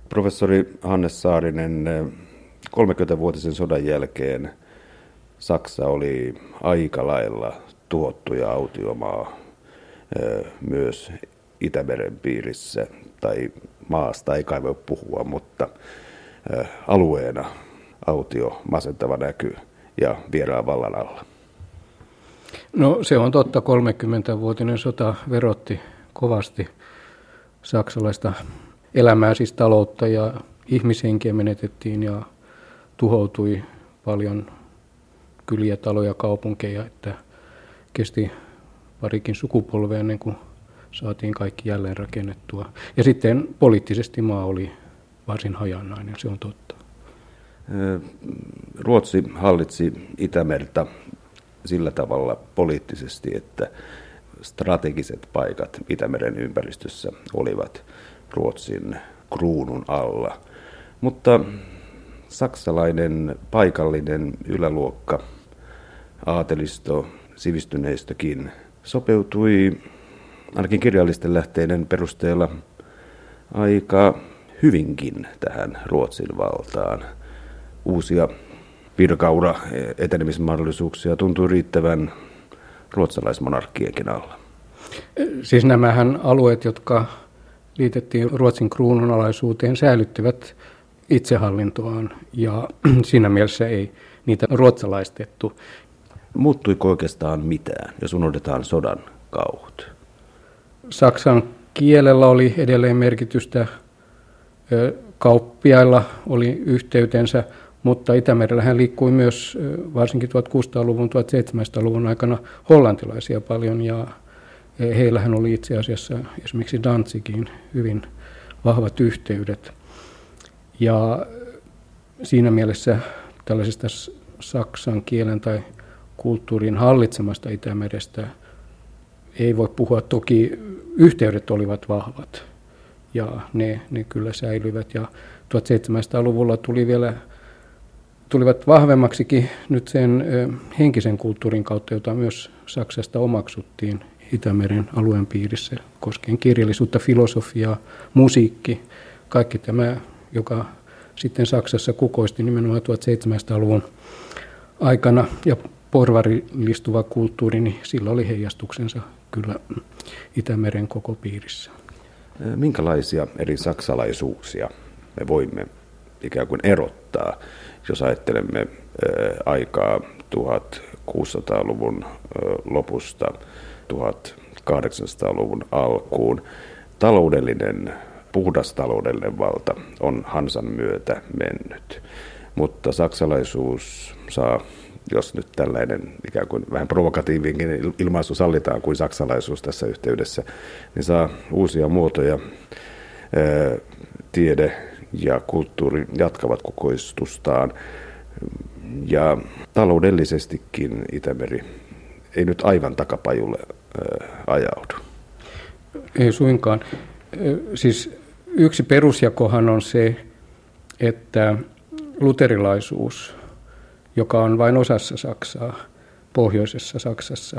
Professori Hannes Saarinen, 30-vuotisen sodan jälkeen Saksa oli aika lailla tuhottu ja autiomaa myös Itämeren piirissä, tai maasta ei kai voi puhua, mutta alueena autio, masentava näky ja vieraan vallan alla. No se on totta, 30-vuotinen sota verotti kovasti saksalaista elämää, siis taloutta, ja ihmishenkiä menetettiin ja tuhoutui paljon kyliä, taloja, kaupunkeja, että kesti parikin sukupolvea ennen kuin saatiin kaikki jälleen rakennettua. Ja sitten poliittisesti maa oli varsin hajanainen, se on totta. Ruotsi hallitsi Itämerta sillä tavalla poliittisesti, että strategiset paikat Itämeren ympäristössä olivat Ruotsin kruunun alla. Mutta saksalainen paikallinen yläluokka, aatelisto, sivistyneistökin sopeutui ainakin kirjallisten lähteiden perusteella aika hyvinkin tähän Ruotsin valtaan. Uusia virkaura etenemismahdollisuuksia tuntui riittävän ruotsalaismonarkkienkin alla. Siis nämähän alueet, jotka liitettiin Ruotsin kruunun alaisuuteen, säilyttivät itsehallintoaan ja siinä mielessä ei niitä ruotsalaistettu. Muuttuiko oikeastaan mitään, jos unohdetaan sodan kauhut? Saksan kielellä oli edelleen merkitystä, kauppiailla oli yhteytensä, mutta Itämerellähän liikkui myös varsinkin 1600-luvun, 1700-luvun aikana hollantilaisia paljon, ja heillähän oli itse asiassa esimerkiksi Danzigiin hyvin vahvat yhteydet. Ja siinä mielessä tällaisesta saksan kielen tai kulttuurin hallitsemasta Itämerestä ei voi puhua. Toki yhteydet olivat vahvat ja ne kyllä säilyivät. Ja 1700-luvulla tulivat vahvemmaksikin nyt sen henkisen kulttuurin kautta, jota myös Saksasta omaksuttiin Itämeren alueen piirissä, koskien kirjallisuutta, filosofiaa, musiikki, kaikki tämä, joka sitten Saksassa kukoisti nimenomaan 1700-luvun aikana, ja porvarillistuva kulttuuri, niin sillä oli heijastuksensa kyllä Itämeren koko piirissä. Minkälaisia eri saksalaisuuksia me voimme ikään kuin erottaa, jos ajattelemme aikaa 1600-luvun lopusta 1800-luvun alkuun? Puhdas taloudellinen valta on Hansan myötä mennyt, mutta saksalaisuus saa, jos nyt tällainen ikään kuin vähän provokatiivinkin ilmaisu sallitaan kuin saksalaisuus tässä yhteydessä, niin saa uusia muotoja. Tiede ja kulttuuri jatkavat kukoistustaan, ja taloudellisestikin Itämeri ei nyt aivan takapajulle ajaudu. Ei suinkaan. Siis yksi perusjakohan on se, että luterilaisuus, joka on vain osassa Saksaa, pohjoisessa Saksassa,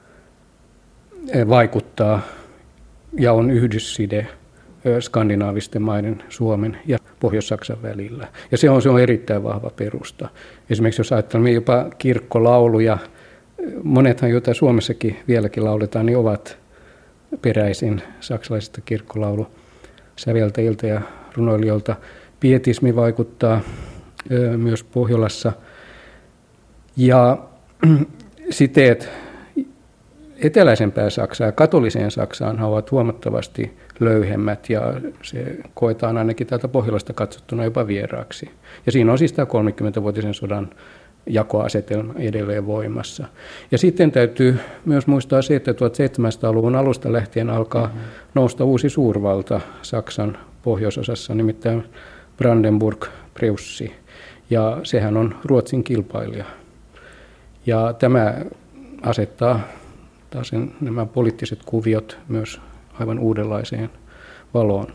vaikuttaa ja on yhdysside skandinaavisten maiden, Suomen ja Pohjois-Saksan välillä. Ja se on erittäin vahva perusta. Esimerkiksi jos ajattelemme jopa kirkkolauluja, monethan, joita Suomessakin vieläkin lauletaan, niin ovat peräisin saksalaisista kirkkolaulusäveltäjiltä ja runoilijoilta. Pietismi vaikuttaa myös Pohjolassa. Ja siteet eteläisempään Saksaan ja katoliseen Saksaan ovat huomattavasti löyhemmät, ja se koetaan ainakin täältä Pohjolasta katsottuna jopa vieraaksi. Ja siinä on siis tämä 30-vuotisen sodan jakoasetelma edelleen voimassa. Ja sitten täytyy myös muistaa se, että 1700-luvun alusta lähtien alkaa nousta uusi suurvalta Saksan pohjoisosassa, nimittäin Brandenburg-Preussi, ja sehän on Ruotsin kilpailija. Ja tämä asettaa taas nämä poliittiset kuviot myös aivan uudenlaiseen valoon.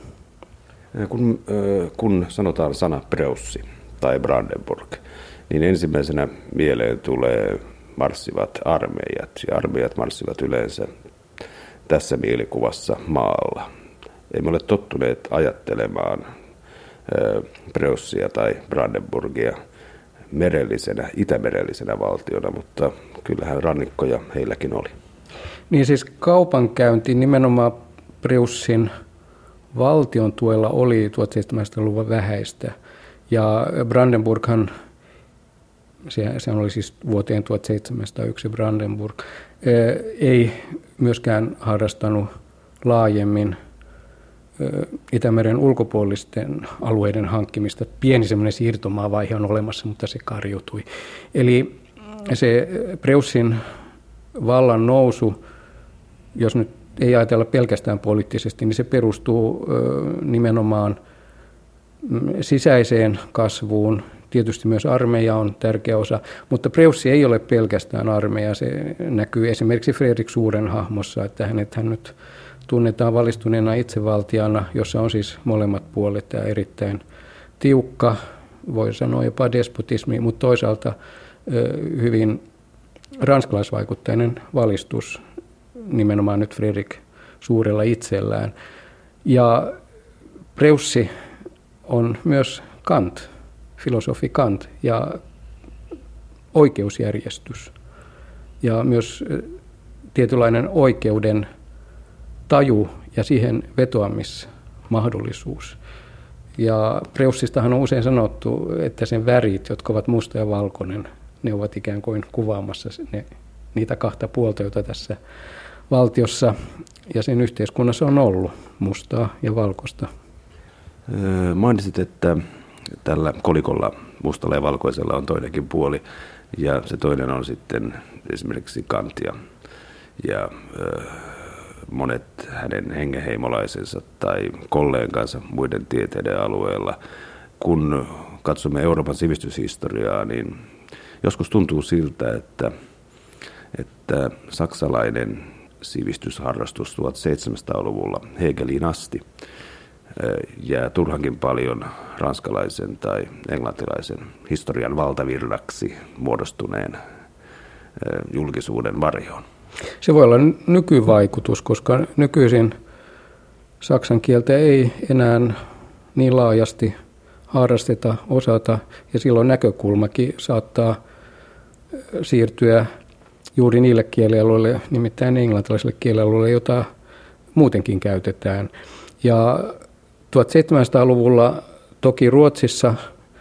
Kun sanotaan sana Preussi tai Brandenburg, niin ensimmäisenä mieleen tulee marssivat armeijat, ja armeijat marssivat yleensä tässä mielikuvassa maalla. Emme ole tottuneet ajattelemaan Preussia tai Brandenburgia itämerellisenä valtiona, mutta kyllähän rannikkoja heilläkin oli. Niin siis kaupankäynti nimenomaan Preussin valtion tuella oli 1700-luvun vähäistä. Ja Brandenburghan, se oli siis vuoteen 1701 Brandenburg, ei myöskään harrastanut laajemmin Itämeren ulkopuolisten alueiden hankkimista. Pieni semmoinen siirtomaavaihe on olemassa, mutta se karjutui. Eli se Preussin vallan nousu, jos nyt ei ajatella pelkästään poliittisesti, niin se perustuu nimenomaan sisäiseen kasvuun. Tietysti myös armeija on tärkeä osa, mutta Preussi ei ole pelkästään armeija. Se näkyy esimerkiksi Fredrik Suuren hahmossa, että hän nyt tunnetaan valistuneena itsevaltiana, jossa on siis molemmat puolet ja erittäin tiukka, voi sanoa jopa despotismi, mutta toisaalta hyvin ranskalaisvaikutteinen valistus nimenomaan nyt Fredrik Suurella itsellään. Ja Preussi on myös Kant, filosofi Kant ja oikeusjärjestys ja myös tietynlainen oikeuden taju ja siihen vetoamismahdollisuus. Ja Preussistahan on usein sanottu, että sen värit, jotka ovat musta ja valkoinen, ne ovat ikään kuin kuvaamassa niitä kahta puolta, joita tässä valtiossa ja sen yhteiskunnassa on ollut, mustaa ja valkoista. Mainitsit, että tällä kolikolla mustalla ja valkoisella on toinenkin puoli, ja se toinen on sitten esimerkiksi Kant ja monet hänen hengenheimolaisensa tai kollegansa muiden tieteiden alueella. Kun katsomme Euroopan sivistyshistoriaa, niin joskus tuntuu siltä, että saksalainen sivistysharrastus 1700-luvulla Hegeliin asti jää turhankin paljon ranskalaisen tai englantilaisen historian valtavirraksi muodostuneen julkisuuden varjoon. Se voi olla nykyvaikutus, koska nykyisin saksan kieltä ei enää niin laajasti harrasteta, osata, ja silloin näkökulmakin saattaa siirtyä juuri niille kielialueille, nimittäin englantilaisille kielialueille, jota muutenkin käytetään. Ja 1700-luvulla toki Ruotsissa,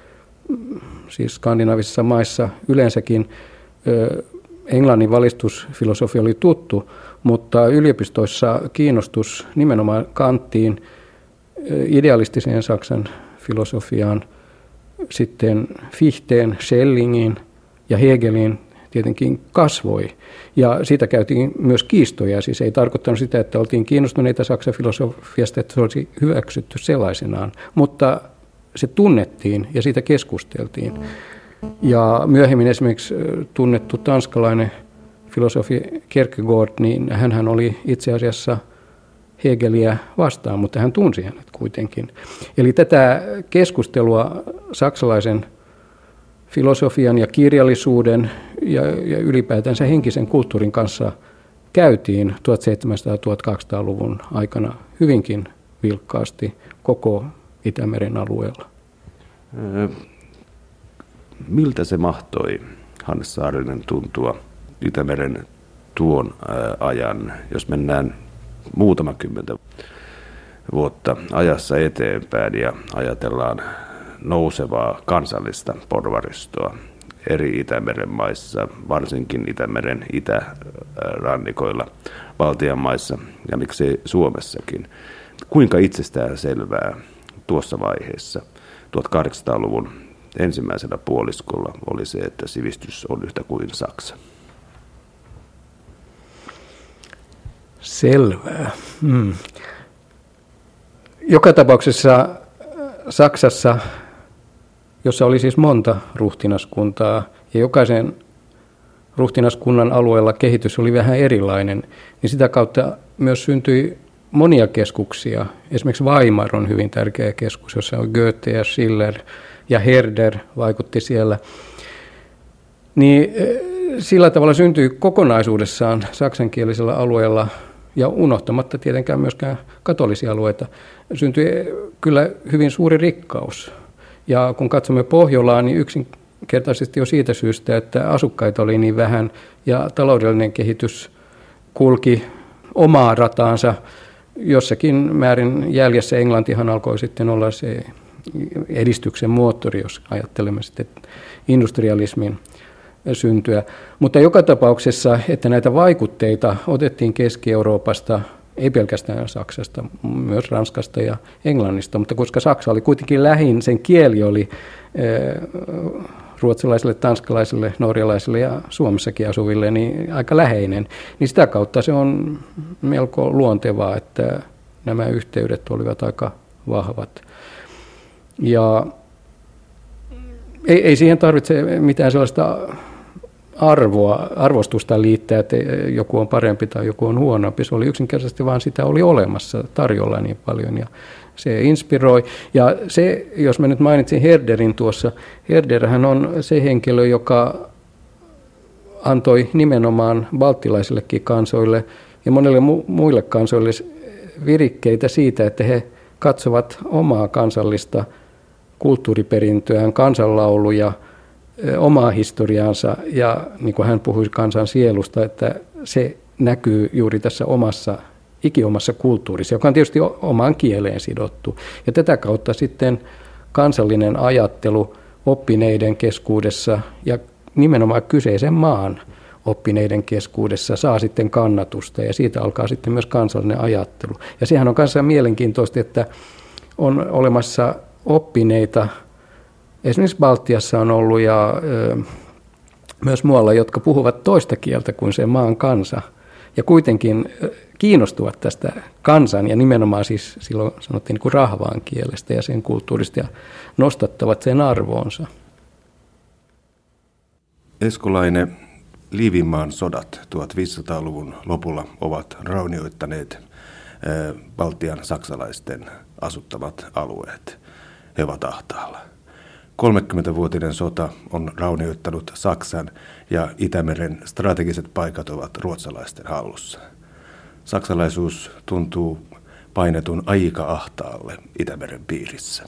siis skandinaavisissa maissa yleensäkin, englannin valistusfilosofia oli tuttu, mutta yliopistoissa kiinnostus nimenomaan Kanttiin, idealistiseen Saksan filosofiaan, sitten Fichteen, Schellingin ja Hegelin tietenkin kasvoi. Ja siitä käytiin myös kiistoja, siis ei tarkoittanut sitä, että oltiin kiinnostuneita Saksan filosofiasta, että se olisi hyväksytty sellaisenaan, mutta se tunnettiin ja siitä keskusteltiin. Ja myöhemmin esimerkiksi tunnettu tanskalainen filosofi Kierkegaard, niin hänhän oli itse asiassa Hegeliä vastaan, mutta hän tunsi hänet kuitenkin. Eli tätä keskustelua saksalaisen filosofian ja kirjallisuuden ja ylipäätänsä henkisen kulttuurin kanssa käytiin 1700-1200-luvun aikana hyvinkin vilkkaasti koko Itämeren alueella. Miltä se mahtoi, Hannes Saarinen, tuntua Itämeren tuon ajan, jos mennään muutama kymmentä vuotta ajassa eteenpäin ja ajatellaan nousevaa kansallista porvaristoa eri Itämeren maissa, varsinkin Itämeren itärannikoilla, Baltian maissa ja miksei Suomessakin. Kuinka itsestään selvää tuossa vaiheessa 1800-luvun ensimmäisellä puoliskolla oli se, että sivistys on yhtä kuin Saksa? Selvää. Joka tapauksessa Saksassa, jossa oli siis monta ruhtinaskuntaa ja jokaisen ruhtinaskunnan alueella kehitys oli vähän erilainen, niin sitä kautta myös syntyi monia keskuksia. Esimerkiksi Weimar on hyvin tärkeä keskus, jossa on Goethe ja Schiller ja Herder vaikutti siellä. Niin sillä tavalla syntyi kokonaisuudessaan saksankielisellä alueella ja unohtamatta tietenkään myöskään katolisia alueita, syntyi kyllä hyvin suuri rikkaus. Ja kun katsomme Pohjolaa, niin yksinkertaisesti jo siitä syystä, että asukkaita oli niin vähän ja taloudellinen kehitys kulki omaa rataansa jossakin määrin jäljessä. Englantihan alkoi sitten olla se edistyksen moottori, jos ajattelemme sitten industrialismin syntyä. Mutta joka tapauksessa, että näitä vaikutteita otettiin Keski-Euroopasta, ei pelkästään Saksasta, myös Ranskasta ja Englannista, mutta koska Saksa oli kuitenkin lähin, sen kieli oli ruotsalaisille, tanskalaisille, norjalaisille ja Suomessakin asuville niin aika läheinen, niin sitä kautta se on melko luontevaa, että nämä yhteydet olivat aika vahvat. Ja ei siihen tarvitse mitään sellaista arvostusta liittää, että joku on parempi tai joku on huonompi. Se oli yksinkertaisesti vaan sitä oli olemassa tarjolla niin paljon ja se inspiroi. Ja se, jos mä nyt mainitsin Herderin tuossa, Herderhän on se henkilö, joka antoi nimenomaan balttilaisillekin kansoille ja monille muille kansoille virikkeitä siitä, että he katsovat omaa kansallista kulttuuriperintöään, kansanlauluja, omaa historiaansa ja niin kuin hän puhui kansan sielusta, että se näkyy juuri tässä ikiomassa kulttuurissa, joka on tietysti omaan kieleen sidottu. Ja tätä kautta sitten kansallinen ajattelu oppineiden keskuudessa ja nimenomaan kyseisen maan oppineiden keskuudessa saa sitten kannatusta ja siitä alkaa sitten myös kansallinen ajattelu. Ja sehän on kanssa mielenkiintoista, että on olemassa oppineita, esimerkiksi Baltiassa on ollut ja myös muualla, jotka puhuvat toista kieltä kuin se maan kansa ja kuitenkin kiinnostuvat tästä kansan ja nimenomaan siis silloin sanottiin niin kuin rahvaan kielestä ja sen kulttuurista ja nostattavat sen arvoonsa. Eskolainen, Liivinmaan sodat 1500-luvun lopulla ovat raunioittaneet Baltian saksalaisten asuttamat alueet. He ovat ahtaalla. 30-vuotinen sota on raunioittanut Saksan ja Itämeren strategiset paikat ovat ruotsalaisten hallussa. Saksalaisuus tuntuu painetun aika ahtaalle Itämeren piirissä.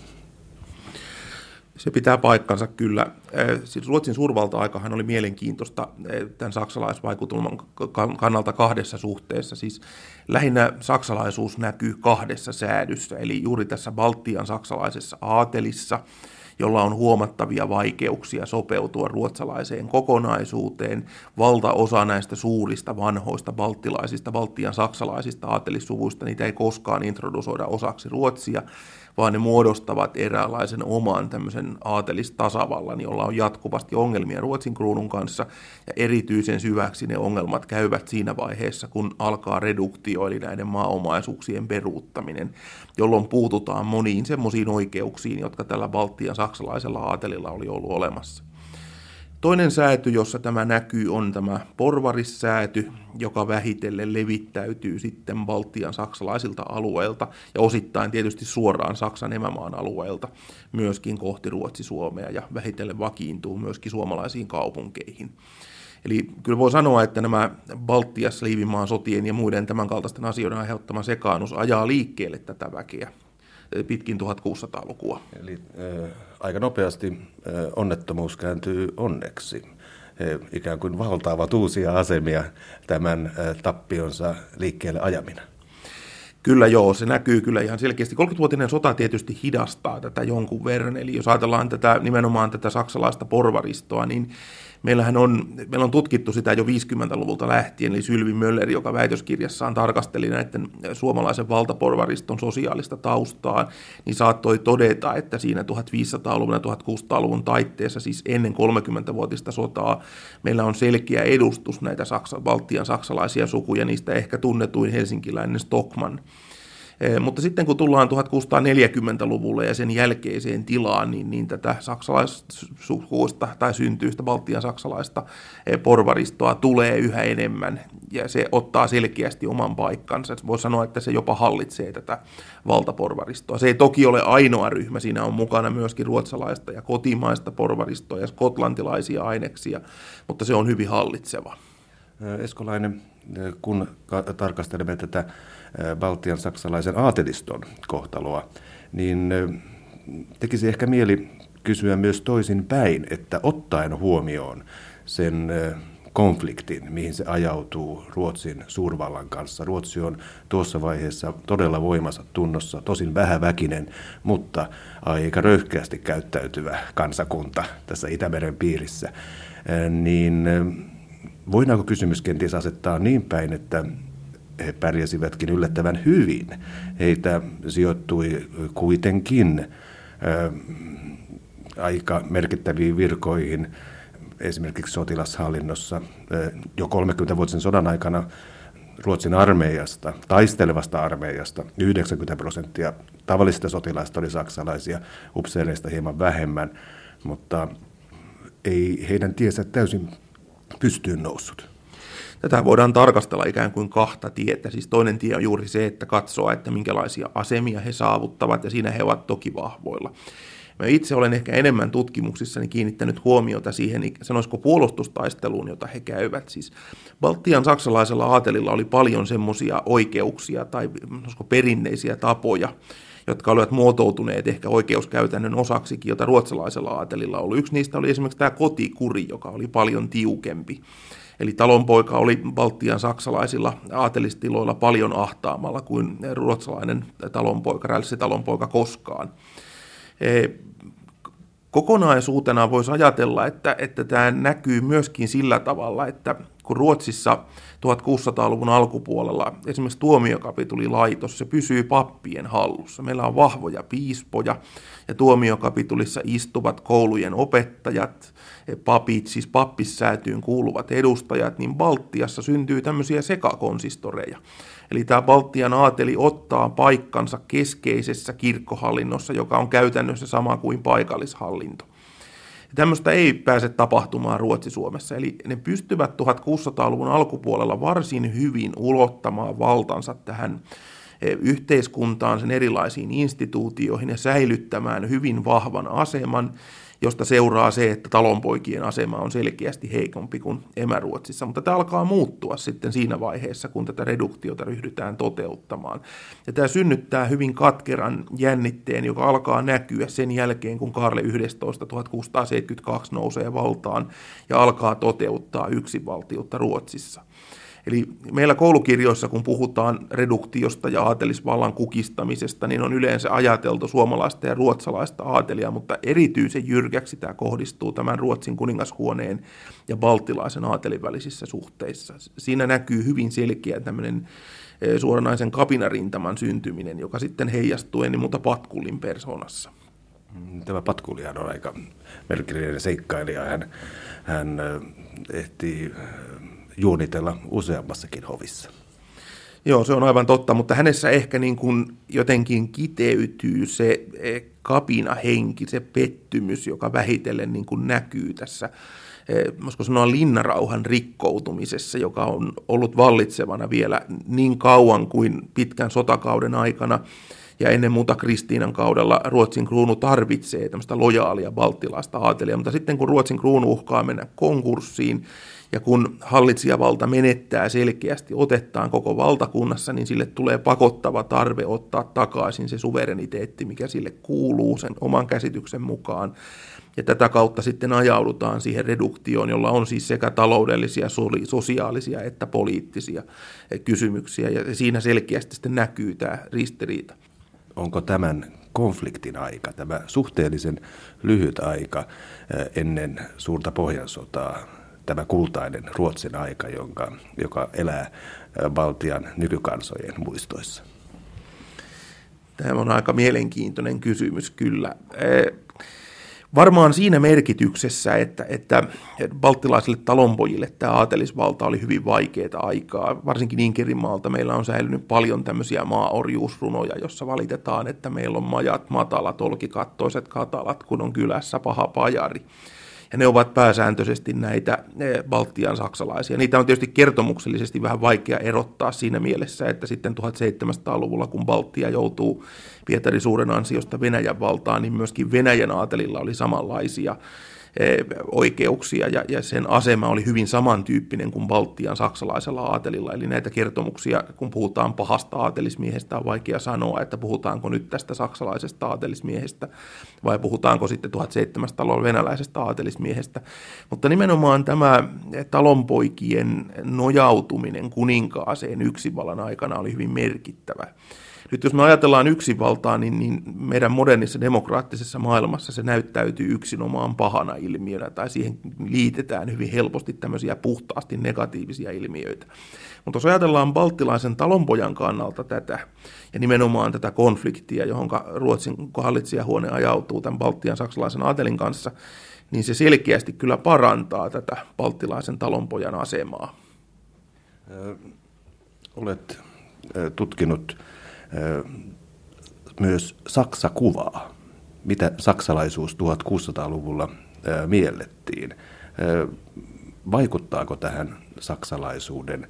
Se pitää paikkansa kyllä. Siis Ruotsin suurvalta-aikahan oli mielenkiintoista tämän saksalaisvaikutelman kannalta kahdessa suhteessa. Siis lähinnä saksalaisuus näkyy kahdessa säädyssä, eli juuri tässä Baltian saksalaisessa aatelissa, jolla on huomattavia vaikeuksia sopeutua ruotsalaiseen kokonaisuuteen. Valtaosa näistä suurista vanhoista Baltian saksalaisista aatelissuvuista, niitä ei koskaan introdusoida osaksi Ruotsia, vaan ne muodostavat eräänlaisen oman tämmöisen aatelistasavallan, jolla on jatkuvasti ongelmia Ruotsin kruunun kanssa, ja erityisen syväksi ne ongelmat käyvät siinä vaiheessa, kun alkaa reduktio, eli näiden maaomaisuuksien peruuttaminen, jolloin puututaan moniin semmoisiin oikeuksiin, jotka tällä Baltian saksalaisella aatelilla oli ollut olemassa. Toinen sääty, jossa tämä näkyy, on tämä porvarissääty, joka vähitellen levittäytyy sitten Baltian saksalaisilta alueilta ja osittain tietysti suoraan Saksan emämaan alueelta myöskin kohti Ruotsi-Suomea ja vähitellen vakiintuu myöskin suomalaisiin kaupunkeihin. Eli kyllä voi sanoa, että nämä Baltiassa Liivinmaan sotien ja muiden tämänkaltaisten asioiden aiheuttama sekaannus ajaa liikkeelle tätä väkeä pitkin 1600-lukua. Eli aika nopeasti onnettomuus kääntyy onneksi. He ikään kuin valtaavat uusia asemia tämän tappionsa liikkeelle ajamina. Kyllä joo, se näkyy kyllä ihan selkeästi. 30-vuotinen sota tietysti hidastaa tätä jonkun verran, eli jos ajatellaan nimenomaan tätä saksalaista porvaristoa, niin meillä on tutkittu sitä jo 50-luvulta lähtien, eli Sylvi Möller, joka väitöskirjassaan tarkasteli näiden suomalaisen valtaporvariston sosiaalista taustaa, niin saattoi todeta, että siinä 1500-luvun ja 1600-luvun taitteessa, siis ennen 30-vuotista sotaa, meillä on selkeä edustus näitä Baltian saksalaisia sukuja, niistä ehkä tunnetuin helsinkiläinen Stockmann. Mutta sitten kun tullaan 1640-luvulle ja sen jälkeiseen tilaan, niin tätä saksalaissukuista tai syntyistä Baltian saksalaista porvaristoa tulee yhä enemmän ja se ottaa selkeästi oman paikkansa. Voi sanoa, että se jopa hallitsee tätä valtaporvaristoa. Se ei toki ole ainoa ryhmä, siinä on mukana myöskin ruotsalaista ja kotimaista porvaristoa ja skotlantilaisia aineksia, mutta se on hyvin hallitseva. Eskolainen, kun tarkastelemme tätä Baltian saksalaisen aateliston kohtaloa, niin tekisi ehkä mieli kysyä myös toisin päin, että ottaen huomioon sen konfliktin, mihin se ajautuu Ruotsin suurvallan kanssa. Ruotsi on tuossa vaiheessa todella voimansa tunnossa, tosin vähäväkinen, mutta aika röyhkeästi käyttäytyvä kansakunta tässä Itämeren piirissä. Niin voidaanko kysymys kenties asettaa niin päin, että he pärjäsivätkin yllättävän hyvin. Heitä sijoittui kuitenkin aika merkittäviin virkoihin, esimerkiksi sotilashallinnossa. Jo 30-vuotisen sodan aikana Ruotsin armeijasta, taistelevasta armeijasta, 90% tavallisista sotilaista oli saksalaisia, upseereista hieman vähemmän, mutta ei heidän tiensä täysin pystyyn noussut. Tätä voidaan tarkastella ikään kuin kahta tietä. Siis toinen tie on juuri se, että katsoo, että minkälaisia asemia he saavuttavat, ja siinä he ovat toki vahvoilla. Mä itse olen ehkä enemmän tutkimuksissani kiinnittänyt huomiota siihen, sanoisiko puolustustaisteluun, jota he käyvät. Siis Baltian saksalaisella aatelilla oli paljon semmoisia oikeuksia tai sanoisiko perinneisiä tapoja, jotka olivat muotoutuneet ehkä oikeuskäytännön osaksikin, jota ruotsalaisella aatelilla oli. Yksi niistä oli esimerkiksi tämä kotikuri, joka oli paljon tiukempi. Eli talonpoika oli Baltian saksalaisilla aatelistiloilla paljon ahtaamalla kuin ruotsalainen talonpoika, rälssitalonpoika koskaan. Kokonaisuutena voisi ajatella, että tämä näkyy myöskin sillä tavalla, että kun Ruotsissa 1600-luvun alkupuolella esimerkiksi tuomiokapitulilaitos, se pysyy pappien hallussa. Meillä on vahvoja piispoja ja tuomiokapitulissa istuvat koulujen opettajat, papit, siis pappissäätyyn kuuluvat edustajat, niin Baltiassa syntyy tämmöisiä sekakonsistoreja. Eli tämä Baltian aateli ottaa paikkansa keskeisessä kirkkohallinnossa, joka on käytännössä sama kuin paikallishallinto. Ja tämmöistä ei pääse tapahtumaan Ruotsi-Suomessa, eli ne pystyvät 1600-luvun alkupuolella varsin hyvin ulottamaan valtansa tähän yhteiskuntaan, sen erilaisiin instituutioihin ja säilyttämään hyvin vahvan aseman, josta seuraa se, että talonpoikien asema on selkeästi heikompi kuin emäruotsissa. Mutta tämä alkaa muuttua sitten siinä vaiheessa, kun tätä reduktiota ryhdytään toteuttamaan. Ja tämä synnyttää hyvin katkeran jännitteen, joka alkaa näkyä sen jälkeen, kun Kaarle 11 1672 nousee valtaan ja alkaa toteuttaa yksinvaltiutta Ruotsissa. Eli meillä koulukirjoissa, kun puhutaan reduktiosta ja aatelisvallan kukistamisesta, niin on yleensä ajateltu suomalaista ja ruotsalaista aatelia, mutta erityisen jyrkäksi tämä kohdistuu tämän Ruotsin kuningashuoneen ja balttilaisen aatelin välisissä suhteissa. Siinä näkyy hyvin selkeä tämmöinen suoranaisen kapinarintaman syntyminen, joka sitten heijastuu ennen muuta Patkullin persoonassa. Tämä Patkulihan on aika merkillinen seikkailija. Hän ehtii juonitella useammassakin hovissa. Joo, se on aivan totta, mutta hänessä ehkä niin kuin jotenkin kiteytyy se kapinahenki, se pettymys, joka vähitellen niin kuin näkyy tässä, voisiko sanoa linnarauhan rikkoutumisessa, joka on ollut vallitsevana vielä niin kauan kuin pitkän sotakauden aikana. Ja ennen muuta Kristiinan kaudella Ruotsin kruunu tarvitsee tämmöistä lojaalia balttilaista aatelia, mutta sitten kun Ruotsin kruunu uhkaa mennä konkurssiin, ja kun hallitsijavalta menettää selkeästi otettaan koko valtakunnassa, niin sille tulee pakottava tarve ottaa takaisin se suvereniteetti, mikä sille kuuluu sen oman käsityksen mukaan. Ja tätä kautta sitten ajaudutaan siihen reduktioon, jolla on siis sekä taloudellisia, sosiaalisia että poliittisia kysymyksiä. Ja siinä selkeästi sitten näkyy tämä ristiriita. Onko tämän konfliktin aika, tämä suhteellisen lyhyt aika ennen suurta Pohjansotaa, tämä kultainen Ruotsin aika, joka elää Baltian nykykansojen muistoissa? Tämä on aika mielenkiintoinen kysymys kyllä. Varmaan siinä merkityksessä, että balttilaisille talonpojille tämä aatelisvalta oli hyvin vaikeaa aikaa. Varsinkin Inkerinmaalta meillä on säilynyt paljon tämmöisiä maaorjuusrunoja, jossa valitetaan, että meillä on majat matalat, olkikattoiset katalat, kun on kylässä paha pajari. Ja ne ovat pääsääntöisesti näitä Baltian saksalaisia. Niitä on tietysti kertomuksellisesti vähän vaikea erottaa siinä mielessä, että sitten 1700-luvulla, kun Baltia joutuu Pietari Suuren ansiosta Venäjän valtaan, niin myöskin Venäjän aatelilla oli samanlaisia oikeuksia, ja sen asema oli hyvin samantyyppinen kuin Baltian saksalaisella aatelilla. Eli näitä kertomuksia, kun puhutaan pahasta aatelismiehestä, on vaikea sanoa, että puhutaanko nyt tästä saksalaisesta aatelismiehestä vai puhutaanko sitten 1700-luvulla venäläisestä aatelismiehestä. Mutta nimenomaan tämä talonpoikien nojautuminen kuninkaaseen yksinvallan aikana oli hyvin merkittävä. Nyt jos me ajatellaan yksinvaltaa, niin meidän modernissa demokraattisessa maailmassa se näyttäytyy yksinomaan pahana ilmiönä, tai siihen liitetään hyvin helposti tämmöisiä puhtaasti negatiivisia ilmiöitä. Mutta jos ajatellaan balttilaisen talonpojan kannalta tätä, ja nimenomaan tätä konfliktia, johon Ruotsin hallitsijahuone ajautuu tämän balttian saksalaisen aatelin kanssa, niin se selkeästi kyllä parantaa tätä balttilaisen talonpojan asemaa. Olet tutkinut myös Saksa-kuvaa, mitä saksalaisuus 1600-luvulla miellettiin. Vaikuttaako tähän saksalaisuuden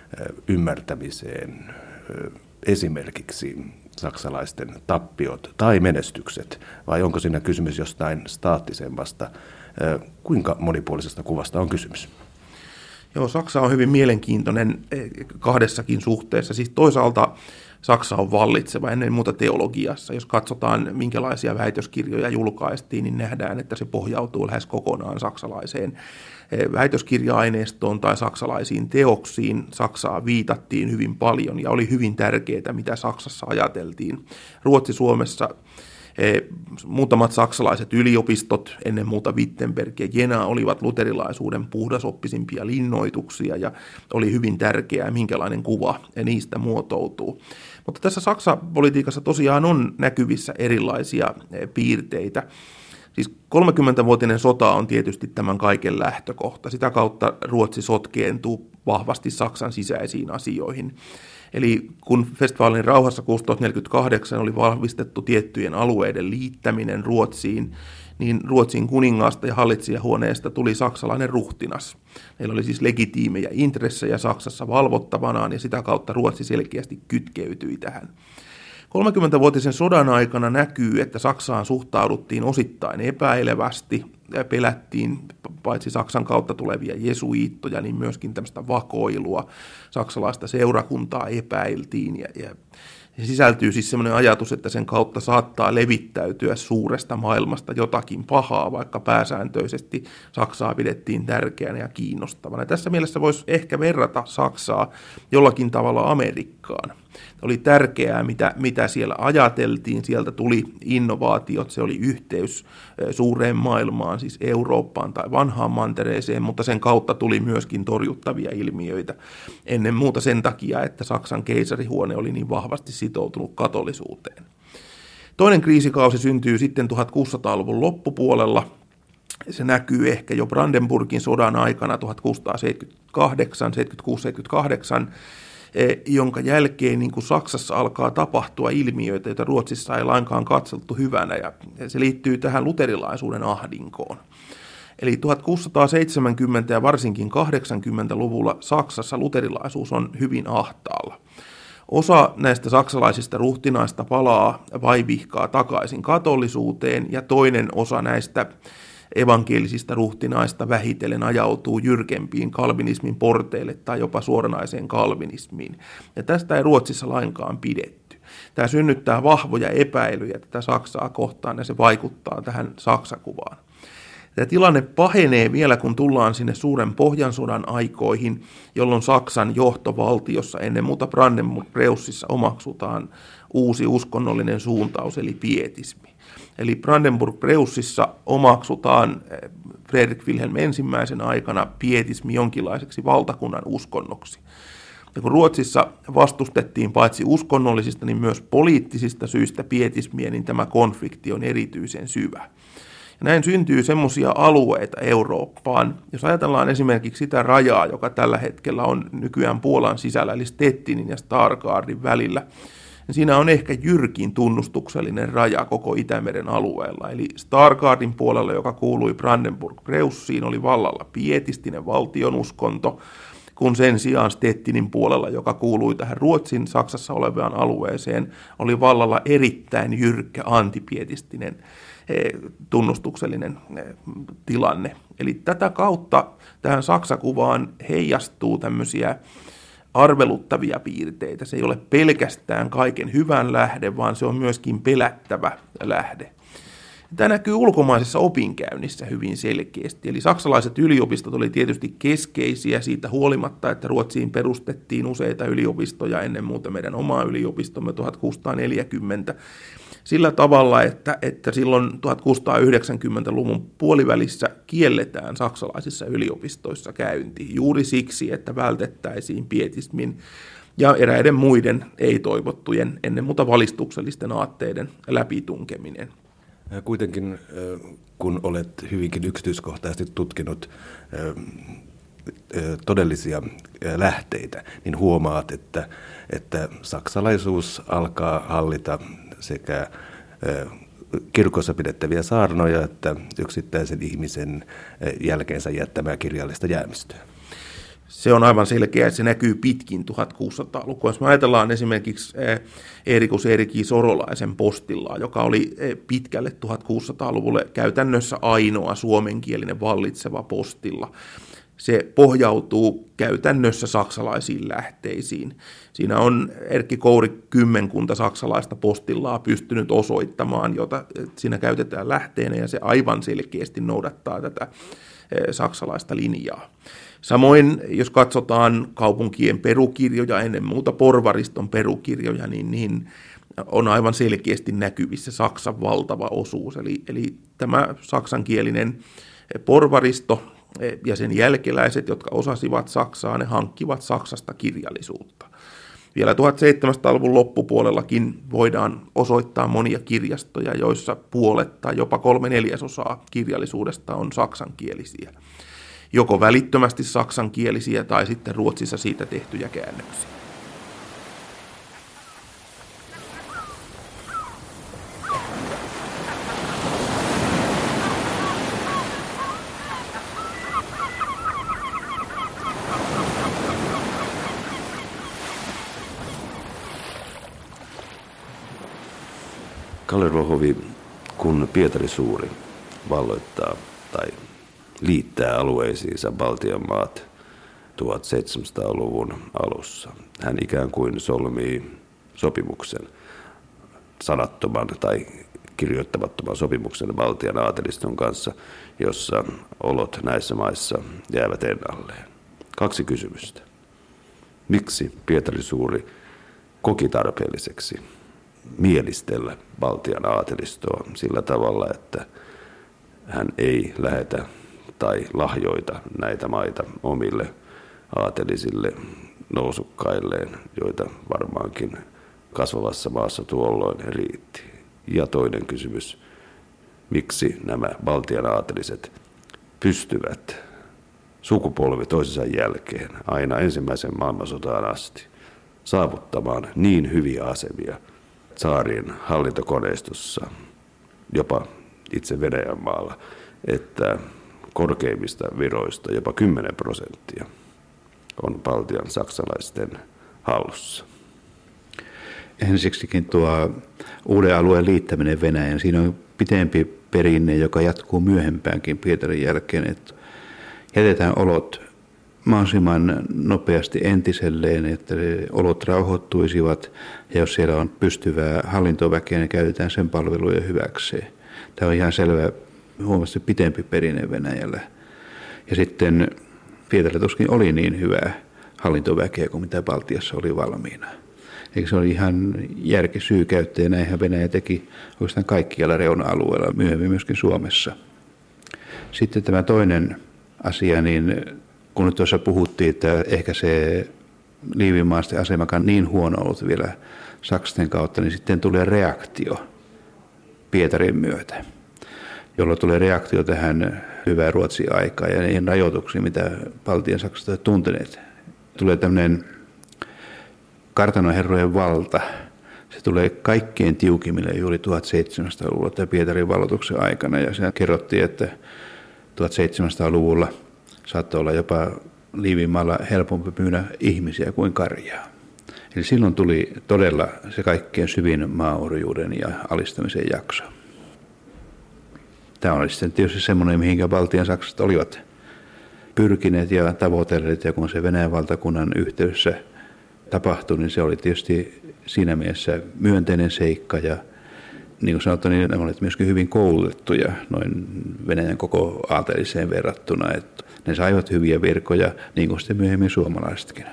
ymmärtämiseen esimerkiksi saksalaisten tappiot tai menestykset, vai onko siinä kysymys jostain staattisemmasta? Kuinka monipuolisesta kuvasta on kysymys? Joo, Saksa on hyvin mielenkiintoinen kahdessakin suhteessa. Siis toisaalta Saksa on vallitseva ennen muuta teologiassa. Jos katsotaan, minkälaisia väitöskirjoja julkaistiin, niin nähdään, että se pohjautuu lähes kokonaan saksalaiseen väitöskirja-aineistoon tai saksalaisiin teoksiin. Saksaa viitattiin hyvin paljon ja oli hyvin tärkeää, mitä Saksassa ajateltiin. Ruotsi-Suomessa muutamat saksalaiset yliopistot, ennen muuta Wittenberg ja Jena, olivat luterilaisuuden puhdasoppisimpia linnoituksia ja oli hyvin tärkeää, minkälainen kuva niistä muotoutuu. Mutta tässä Saksa-politiikassa tosiaan on näkyvissä erilaisia piirteitä. Siis 30-vuotinen sota on tietysti tämän kaiken lähtökohta. Sitä kautta Ruotsi sotkeentuu vahvasti Saksan sisäisiin asioihin. Eli kun Westfalenin rauhassa 1648 oli vahvistettu tiettyjen alueiden liittäminen Ruotsiin, niin Ruotsin kuningaasta ja hallitsijahuoneesta tuli saksalainen ruhtinas. Meillä oli siis legitiimejä intressejä Saksassa valvottavanaan, ja sitä kautta Ruotsi selkeästi kytkeytyi tähän. 30-vuotisen sodan aikana näkyy, että Saksaan suhtauduttiin osittain epäilevästi, pelättiin paitsi Saksan kautta tulevia jesuiittoja, niin myöskin tämmöistä vakoilua, saksalaista seurakuntaa epäiltiin, ja sisältyy siis semmoinen ajatus, että sen kautta saattaa levittäytyä suuresta maailmasta jotakin pahaa, vaikka pääsääntöisesti Saksaa pidettiin tärkeänä ja kiinnostavana. Tässä mielessä voisi ehkä verrata Saksaa jollakin tavalla Amerikkaan. Oli tärkeää, mitä siellä ajateltiin, sieltä tuli innovaatiot, se oli yhteys suureen maailmaan, siis Eurooppaan tai vanhaan mantereeseen, mutta sen kautta tuli myöskin torjuttavia ilmiöitä. Ennen muuta sen takia, että Saksan keisarihuone oli niin vahvasti sitoutunut katolisuuteen. Toinen kriisikausi syntyy sitten 1600-luvun loppupuolella. Se näkyy ehkä jo Brandenburgin sodan aikana 1678, 76-78, jonka jälkeen niin kuin Saksassa alkaa tapahtua ilmiöitä, joita Ruotsissa ei lainkaan katseltu hyvänä, ja se liittyy tähän luterilaisuuden ahdinkoon. Eli 1670- ja varsinkin 80-luvulla Saksassa luterilaisuus on hyvin ahtaalla. Osa näistä saksalaisista ruhtinaista palaa vaivihkaa takaisin katolisuuteen, ja toinen osa näistä evankelisista ruhtinaista vähitellen ajautuu jyrkempiin kalvinismin porteille tai jopa suoranaiseen kalvinismiin. Ja tästä ei Ruotsissa lainkaan pidetty. Tämä synnyttää vahvoja epäilyjä tätä Saksaa kohtaan, ja se vaikuttaa tähän Saksakuvaan. Tämä tilanne pahenee vielä, kun tullaan sinne suuren Pohjansodan aikoihin, jolloin Saksan johtovaltiossa, ennen muuta Brandenburg-Preussissa, omaksutaan uusi uskonnollinen suuntaus, eli pietismi. Eli Brandenburg-Preussissa omaksutaan Fredrik Wilhelm ensimmäisen aikana pietismi jonkinlaiseksi valtakunnan uskonnoksi. Ja kun Ruotsissa vastustettiin paitsi uskonnollisista, niin myös poliittisista syistä pietismiä, niin tämä konflikti on erityisen syvä. Ja näin syntyy semmoisia alueita Eurooppaan. Jos ajatellaan esimerkiksi sitä rajaa, joka tällä hetkellä on nykyään Puolan sisällä, eli Stettinin ja Stargardin välillä, niin siinä on ehkä jyrkin tunnustuksellinen raja koko Itämeren alueella. Eli Stargardin puolella, joka kuului Brandenburg-Preussiin, oli vallalla pietistinen valtionuskonto, kun sen sijaan Stettinin puolella, joka kuului tähän Ruotsin Saksassa olevaan alueeseen, oli vallalla erittäin jyrkkä antipietistinen tunnustuksellinen tilanne. Eli tätä kautta tähän Saksa-kuvaan heijastuu tämmöisiä arveluttavia piirteitä. Se ei ole pelkästään kaiken hyvän lähde, vaan se on myöskin pelättävä lähde. Tämä näkyy ulkomaisessa opinkäynnissä hyvin selkeästi. Eli saksalaiset yliopistot oli tietysti keskeisiä siitä huolimatta, että Ruotsiin perustettiin useita yliopistoja, ennen muuta meidän oma yliopistomme 1640. Sillä tavalla, että silloin 1690-luvun puolivälissä kielletään saksalaisissa yliopistoissa käynti juuri siksi, että vältettäisiin pietismin ja eräiden muiden ei-toivottujen, ennen muuta valistuksellisten aatteiden läpitunkeminen. Kuitenkin, kun olet hyvinkin yksityiskohtaisesti tutkinut todellisia lähteitä, niin huomaat, että saksalaisuus alkaa hallita sekä kirkossa pidettäviä saarnoja että yksittäisen ihmisen jälkeensä jättämää kirjallista jäämistöä. Se on aivan selkeä, että se näkyy pitkin 1600-lukua. Jos me ajatellaan esimerkiksi Eerikus Erik Sorolaisen postillaa, joka oli pitkälle 1600-luvulle käytännössä ainoa suomenkielinen vallitseva postilla. Se pohjautuu käytännössä saksalaisiin lähteisiin. Siinä on Erkki Kouri kymmenkunta saksalaista postillaa pystynyt osoittamaan, jota siinä käytetään lähteenä, ja se aivan selkeästi noudattaa tätä saksalaista linjaa. Samoin, jos katsotaan kaupunkien perukirjoja, ennen muuta porvariston perukirjoja, niin on aivan selkeästi näkyvissä Saksan valtava osuus. Eli tämä saksankielinen porvaristo ja sen jälkeläiset, jotka osasivat saksaa, ne hankkivat Saksasta kirjallisuutta. Vielä 1700-luvun loppupuolellakin voidaan osoittaa monia kirjastoja, joissa puolet tai jopa 3/4 kirjallisuudesta on saksankielisiä. Joko välittömästi saksankielisiä tai sitten Ruotsissa siitä tehtyjä käännöksiä. Kalervohovi, kun Pietari Suuri valloittaa tai liittää alueisiinsa Baltian maat 1700-luvun alussa, hän ikään kuin solmii sopimuksen, sanattoman tai kirjoittamattoman sopimuksen Baltian aateliston kanssa, jossa olot näissä maissa jäävät ennalleen. 2 kysymystä. Miksi Pietari Suuri koki tarpeelliseksi mielistellä Baltian aatelistoa sillä tavalla, että hän ei lähetä tai lahjoita näitä maita omille aatelisille nousukkailleen, joita varmaankin kasvavassa maassa tuolloin riitti. Ja toinen kysymys, miksi nämä Baltian aateliset pystyvät sukupolvi toisensa jälkeen aina ensimmäisen maailmansotaan asti saavuttamaan niin hyviä asemia tsaarin hallintokoneistossa, jopa itse Venäjän maalla, että korkeimmista viroista jopa 10% on Baltian saksalaisten hallussa. Ensiksikin tuo uuden alueen liittäminen Venäjän, siinä on pitempi perinne, joka jatkuu myöhempäänkin Pietarin jälkeen, että jätetään olot mahdollisimman nopeasti entiselleen, että olot rauhoittuisivat, ja jos siellä on pystyvää hallintoväkeä, niin käytetään sen palveluja hyväkseen. Tämä on ihan selvä, huomattavasti pitempi perinne Venäjällä. Ja sitten Pietari tuskin oli niin hyvää hallintoväkeä kuin mitä Baltiassa oli valmiina. Eikä se oli ihan järkisyy käyttää, ja näinhän Venäjä teki oikeastaan kaikkialla reuna-alueella, myöhemmin myöskin Suomessa. Sitten tämä toinen asia, niin kun nyt tuossa puhuttiin, että ehkä se Liivinmaisten asemakaan niin huono ollut vielä saksten kautta, niin sitten tulee reaktio Pietarin myötä, jolloin tulee reaktio tähän hyvää Ruotsin aikaan ja niihin rajoituksiin, mitä Baltian saksalaiset ovat tunteneet. Tulee tämmöinen kartanoherrojen valta. Se tulee kaikkein tiukimmille juuri 1700-luvulla tai Pietarin valloituksen aikana, ja siinä kerrottiin, että 1700-luvulla saattoi olla jopa Liivinmaalla helpompi myydä ihmisiä kuin karjaa. Eli silloin tuli todella se kaikkein syvin maaorjuuden ja alistamisen jakso. Tämä oli sitten tietysti semmoinen, mihinkä Baltian saksalaiset olivat pyrkineet ja tavoitelleet, ja kun se Venäjän valtakunnan yhteydessä tapahtui, niin se oli tietysti siinä mielessä myönteinen seikka, ja niin kuin sanottu, niin ne olivat myöskin hyvin koulutettuja noin Venäjän koko aateliseen verrattuna, että ne saivat hyviä virkoja, niin kuin sitten myöhemmin suomalaisetkin.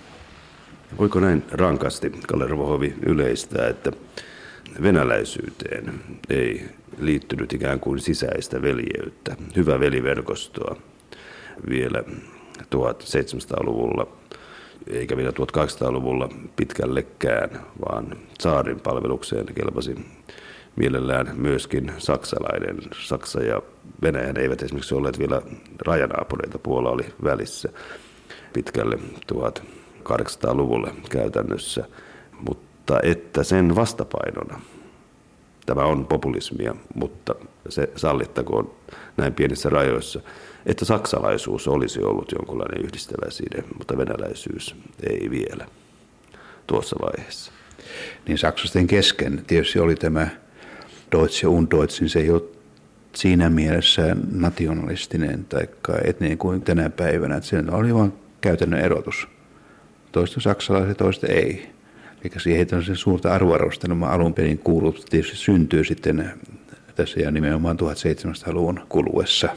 Voiko näin rankasti Kalervo-Hovi yleistää, että venäläisyyteen ei liittynyt ikään kuin sisäistä veljeyttä, hyvää veliverkostoa vielä 1700-luvulla, eikä vielä 1800-luvulla pitkällekään, vaan tsaarin palvelukseen kelpasi mielellään myöskin saksalainen. Saksa ja Venäjä eivät esimerkiksi olleet vielä rajanaapureita, Puola oli välissä pitkälle 1800-luvulle käytännössä, mutta että sen vastapainona, tämä on populismia, mutta se sallittakoon näin pienissä rajoissa, että saksalaisuus olisi ollut jonkinlainen yhdistävä side, mutta venäläisyys ei vielä tuossa vaiheessa. Niin saksalaisten kesken tietysti oli tämä Deutsch ja Undeutsch, niin se ei ole siinä mielessä nationalistinen tai etninen kuin tänä päivänä, että se oli vain käytännön erotus. Toista saksalaisia, toista ei. Eli siihen ei suurta arvoarvostelmaa alun perin kuullut, tietysti syntyy sitten tässä ja nimenomaan 1700-luvun kuluessa.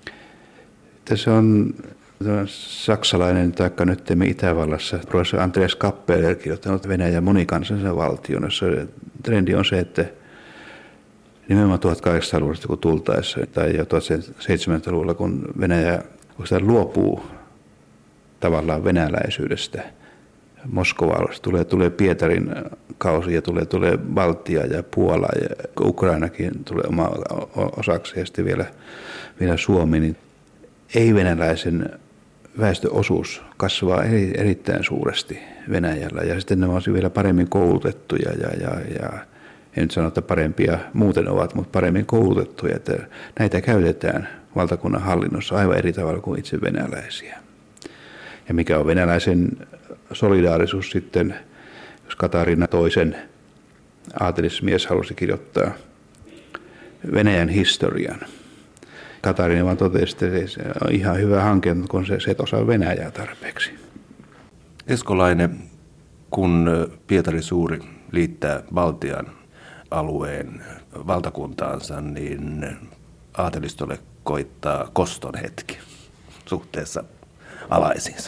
Tässä on saksalainen, taikka nyt Itävallassa, professori Andreas Kappeler kirjoittanut Venäjän monikansallisen valtion, jossa trendi on se, että nimenomaan 1800-luvulla kun tultaessa, tai jo 1700-luvulla, kun Venäjä luopuu tavallaan venäläisyydestä, Moskovalla tulee Pietarin kausi ja tulee Baltia ja Puola ja Ukrainakin tulee oma osaksi ja sitten vielä Suomi, niin ei-venäläisen väestöosuus kasvaa erittäin suuresti Venäjällä ja sitten ne ovat vielä paremmin koulutettuja ja en nyt sano, että parempia muuten ovat, mutta paremmin koulutettuja, että näitä käytetään valtakunnan hallinnossa aivan eri tavalla kuin itse venäläisiä. Ja mikä on venäläisen solidaarisuus sitten, jos Katarina toisen aatelismies halusi kirjoittaa Venäjän historian. Katarina vaan totesi, että se on ihan hyvä hanke, kun se et osaa Venäjää tarpeeksi. Eskolainen, kun Pietari Suuri liittää Baltian alueen valtakuntaansa, niin aatelistolle koittaa koston hetki suhteessa alaisiinsa.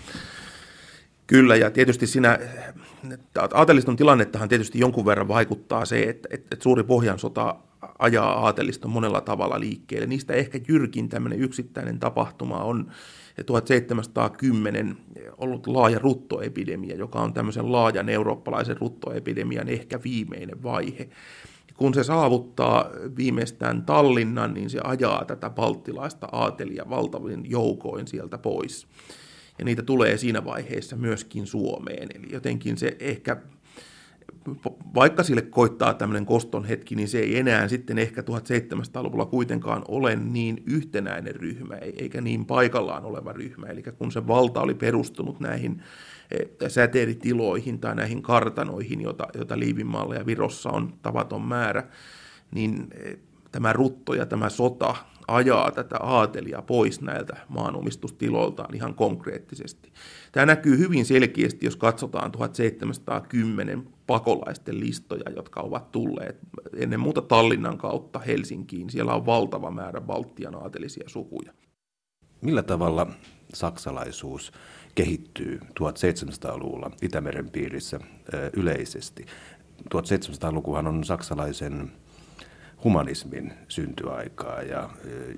Kyllä, ja tietysti siinä aateliston tilannettahan tietysti jonkun verran vaikuttaa se, että suuri Pohjansota ajaa aateliston monella tavalla liikkeelle. Niistä ehkä jyrkin tämmöinen yksittäinen tapahtuma on 1710 ollut laaja ruttoepidemia, joka on tämmöisen laajan eurooppalaisen ruttoepidemian ehkä viimeinen vaihe. Kun se saavuttaa viimeistään Tallinnan, niin se ajaa tätä balttilaista aatelia valtavin joukoin sieltä pois. Ja niitä tulee siinä vaiheessa myöskin Suomeen. Eli jotenkin se ehkä, vaikka sille koittaa tämmöinen koston hetki, niin se ei enää sitten ehkä 1700-luvulla kuitenkaan ole niin yhtenäinen ryhmä, eikä niin paikallaan oleva ryhmä. Eli kun se valta oli perustunut näihin säteeritiloihin tai näihin kartanoihin, joita Liivinmaalla ja Virossa on tavaton määrä, niin tämä rutto ja tämä sota ajaa tätä aatelia pois näiltä maanomistustiloiltaan ihan konkreettisesti. Tämä näkyy hyvin selkeästi, jos katsotaan 1710 pakolaisten listoja, jotka ovat tulleet ennen muuta Tallinnan kautta Helsinkiin. Siellä on valtava määrä Baltian aatelisia sukuja. Millä tavalla saksalaisuus kehittyy 1700-luvulla Itämeren piirissä yleisesti? 1700-lukuhan on saksalaisen humanismin syntyaikaa ja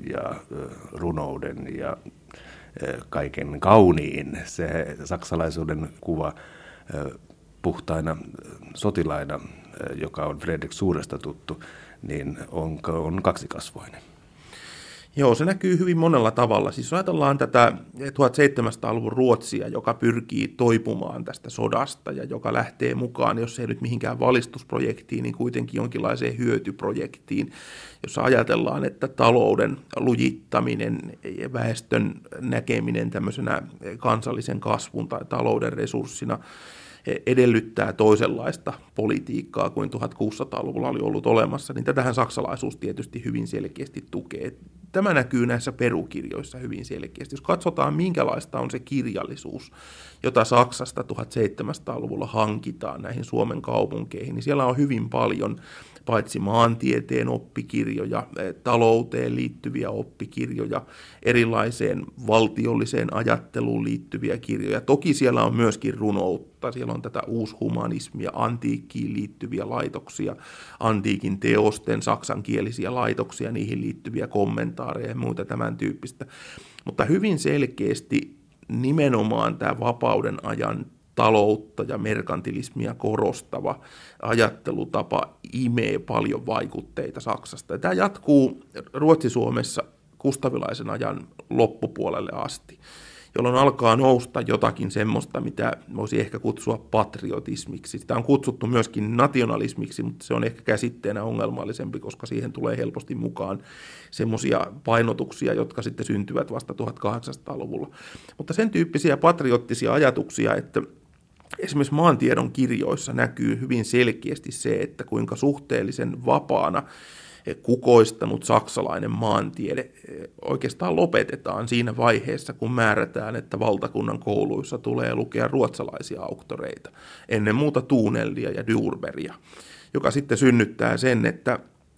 runouden ja kaiken kauniin. Se saksalaisuuden kuva puhtaina sotilaina, joka on Fredrik Suuresta tuttu, niin on kaksikasvoinen. Joo, se näkyy hyvin monella tavalla. Siis ajatellaan tätä 1700-luvun Ruotsia, joka pyrkii toipumaan tästä sodasta ja joka lähtee mukaan, jos ei nyt mihinkään valistusprojektiin, niin kuitenkin jonkinlaiseen hyötyprojektiin, jossa ajatellaan, että talouden lujittaminen ja väestön näkeminen tämmöisenä kansallisen kasvun tai talouden resurssina edellyttää toisenlaista politiikkaa kuin 1600-luvulla oli ollut olemassa, niin tätähän saksalaisuus tietysti hyvin selkeästi tukee. Tämä näkyy näissä perukirjoissa hyvin selkeästi. Jos katsotaan, minkälaista on se kirjallisuus, jota Saksasta 1700-luvulla hankitaan näihin Suomen kaupunkeihin, niin siellä on hyvin paljon paitsi maantieteen oppikirjoja, talouteen liittyviä oppikirjoja, erilaiseen valtiolliseen ajatteluun liittyviä kirjoja. Toki siellä on myöskin runoutta, siellä on tätä uushumanismia, antiikkiin liittyviä laitoksia, antiikin teosten saksankielisiä laitoksia, niihin liittyviä kommentaareja ja muuta tämän tyyppistä. Mutta hyvin selkeästi nimenomaan tämä vapauden ajan taloutta ja merkantilismia korostava ajattelutapa imee paljon vaikutteita Saksasta. Ja tämä jatkuu Ruotsi-Suomessa kustavilaisen ajan loppupuolelle asti, jolloin alkaa nousta jotakin semmoista, mitä voisi ehkä kutsua patriotismiksi. Sitä on kutsuttu myöskin nationalismiksi, mutta se on ehkä käsitteenä ongelmallisempi, koska siihen tulee helposti mukaan semmoisia painotuksia, jotka sitten syntyvät vasta 1800-luvulla. Mutta sen tyyppisiä patriottisia ajatuksia, että esimerkiksi maantiedon kirjoissa näkyy hyvin selkeästi se, että kuinka suhteellisen vapaana kukoistanut saksalainen maantiede oikeastaan lopetetaan siinä vaiheessa, kun määrätään, että valtakunnan kouluissa tulee lukea ruotsalaisia auktoreita, ennen muuta Thunellia ja Dürberia, joka sitten synnyttää sen, että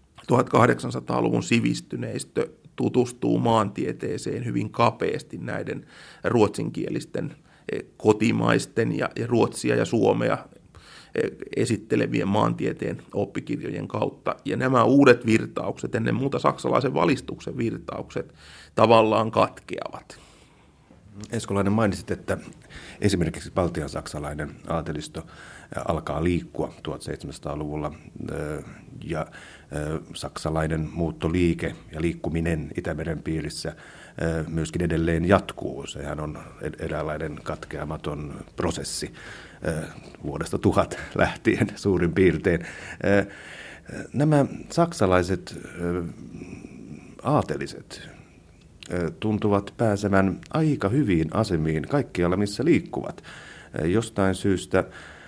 1800-luvun sivistyneistö tutustuu maantieteeseen hyvin kapeasti näiden ruotsinkielisten kotimaisten ja Ruotsia ja Suomea esittelevien maantieteen oppikirjojen kautta. Ja nämä uudet virtaukset, ennen muuta saksalaisen valistuksen virtaukset, tavallaan katkeavat. Eskolainen, mainitsit, että esimerkiksi baltiansaksalainen aatelisto alkaa liikkua 1700-luvulla ja saksalainen muuttoliike ja liikkuminen Itämeren piirissä myöskin edelleen jatkuu. Sehän on eräänlainen katkeamaton prosessi vuodesta 1000 lähtien suurin piirtein. Nämä saksalaiset aateliset tuntuvat pääsevän aika hyviin asemiin kaikkialla, missä liikkuvat. Jostain syystä